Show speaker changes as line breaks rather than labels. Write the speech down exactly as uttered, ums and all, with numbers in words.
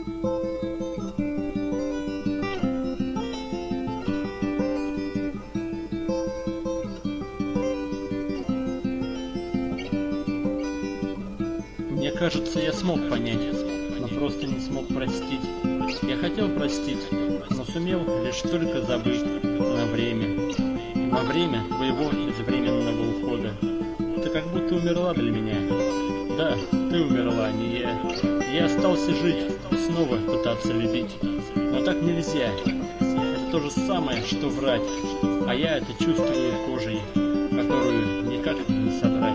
Мне кажется, я смог понять, но просто не смог простить. Я хотел простить, но сумел лишь только забыть на время. На время твоего безвременного ухода. Ты как будто умерла для меня. Да, ты умерла, не я. Я остался жить и снова пытаться любить. Но так нельзя. Это то же самое, что врать. А я это чувствую кожей, которую никак не содрать.